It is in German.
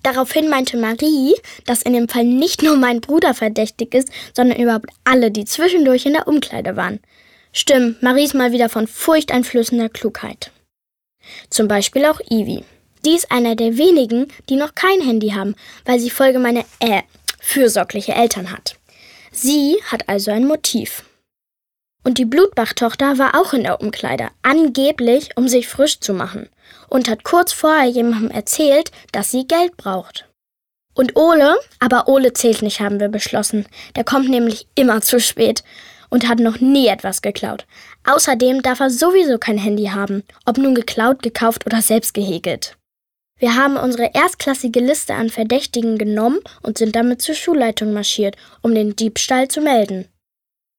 Daraufhin meinte Marie, dass in dem Fall nicht nur mein Bruder verdächtig ist, sondern überhaupt alle, die zwischendurch in der Umkleide waren. Stimmt, Marie ist mal wieder von furchteinflößender Klugheit. Zum Beispiel auch Ivy. Die ist einer der wenigen, die noch kein Handy haben, weil sie vollgemeine, fürsorgliche Eltern hat. Sie hat also ein Motiv. Und die Blutbach-Tochter war auch in der Umkleide, angeblich, um sich frisch zu machen. Und hat kurz vorher jemandem erzählt, dass sie Geld braucht. Und Ole, aber Ole zählt nicht, haben wir beschlossen. Der kommt nämlich immer zu spät und hat noch nie etwas geklaut. Außerdem darf er sowieso kein Handy haben, ob nun geklaut, gekauft oder selbst gehäkelt. Wir haben unsere erstklassige Liste an Verdächtigen genommen und sind damit zur Schulleitung marschiert, um den Diebstahl zu melden.